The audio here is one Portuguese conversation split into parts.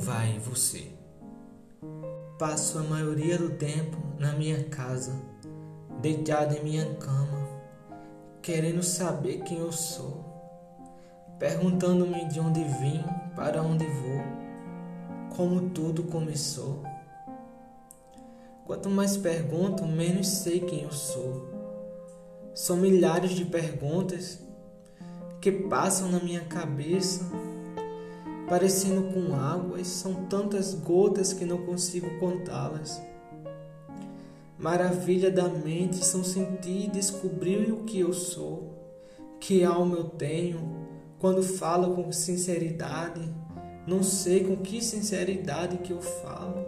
vai você? Passo a maioria do tempo na minha casa, deitado em minha cama, querendo saber quem eu sou, perguntando-me de onde vim, para onde vou, como tudo começou. Quanto mais pergunto, menos sei quem eu sou. São milhares de perguntas que passam na minha cabeça, parecendo com águas, são tantas gotas que não consigo contá-las. Maravilha da mente são sentir e descobrir o que eu sou, que alma eu tenho. Quando falo com sinceridade, não sei com que sinceridade que eu falo.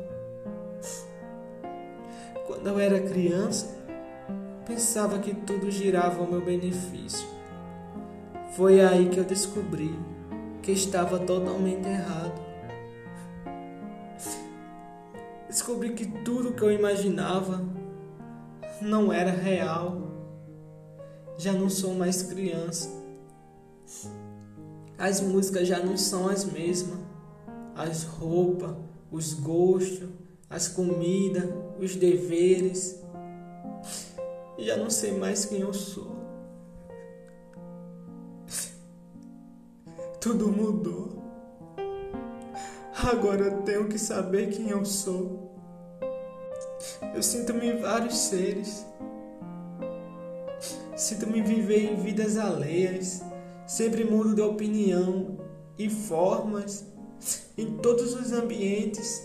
Quando eu era criança, pensava que tudo girava ao meu benefício. Foi aí que eu descobri que estava totalmente errado. Descobri que tudo que eu imaginava não era real. Já não sou mais criança. As músicas já não são as mesmas. As roupas, os gostos, as comidas, os deveres. Já não sei mais quem eu sou. Tudo mudou. Agora eu tenho que saber quem eu sou. Eu sinto-me em vários seres. Sinto-me viver em vidas alheias. Sempre mudo de opinião e formas em todos os ambientes.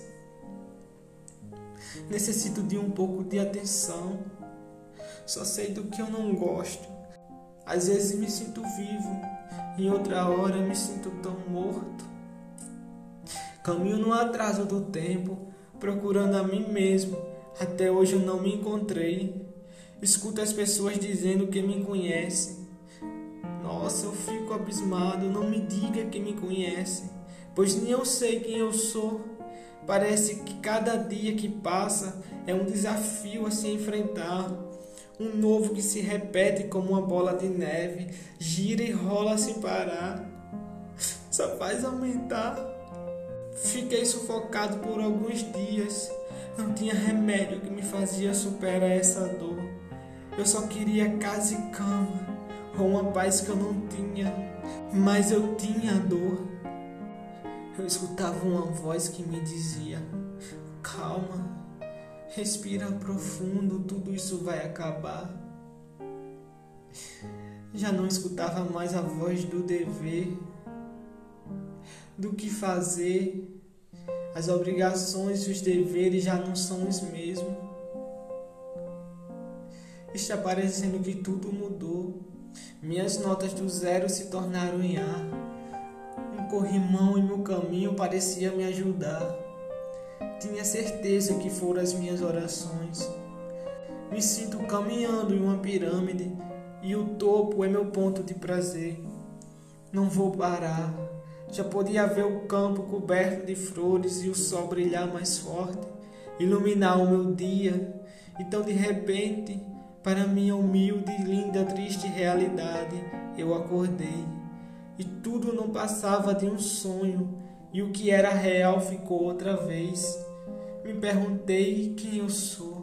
Necessito de um pouco de atenção. Só sei do que eu não gosto. Às vezes me sinto vivo, em outra hora me sinto tão morto. Caminho no atraso do tempo, procurando a mim mesmo. Até hoje eu não me encontrei. Escuto as pessoas dizendo que me conhecem. Nossa, eu fico abismado. Não me diga que me conhece, pois nem eu sei quem eu sou. Parece que cada dia que passa é um desafio a se enfrentar. Um novo que se repete como uma bola de neve, gira e rola sem parar. Só faz aumentar. Fiquei sufocado por alguns dias. Não tinha remédio que me fazia superar essa dor. Eu só queria casa e cama, ou uma paz que eu não tinha, mas eu tinha dor. Eu escutava uma voz que me dizia: calma, respira profundo, tudo isso vai acabar. Já não escutava mais a voz do dever, do que fazer. As obrigações e os deveres já não são os mesmos. Está parecendo que tudo mudou. Minhas notas do zero se tornaram em ar. Um corrimão em meu caminho parecia me ajudar. Tinha certeza que foram as minhas orações. Me sinto caminhando em uma pirâmide e o topo é meu ponto de prazer. Não vou parar. Já podia ver o campo coberto de flores e o sol brilhar mais forte, iluminar o meu dia. Então, de repente, para minha humilde, linda, triste realidade, eu acordei. E tudo não passava de um sonho, e o que era real ficou outra vez. Me perguntei quem eu sou.